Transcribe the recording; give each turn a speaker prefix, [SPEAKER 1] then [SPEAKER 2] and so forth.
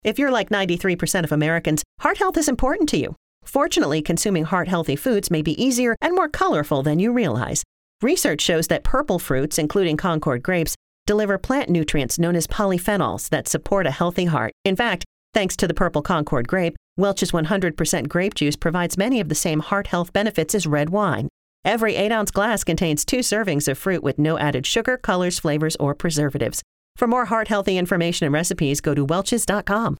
[SPEAKER 1] If you're like 93% of Americans, heart health is important to you. Fortunately, consuming heart-healthy foods may be easier and more colorful than you realize. Research shows that purple fruits, including Concord grapes, deliver plant nutrients known as polyphenols that support a healthy heart. In fact, thanks to the purple Concord grape, Welch's 100% grape juice provides many of the same heart health benefits as red wine. Every 8-ounce glass contains 2 servings of fruit with no added sugar, colors, flavors, or preservatives. For more heart-healthy information and recipes, go to welches.com.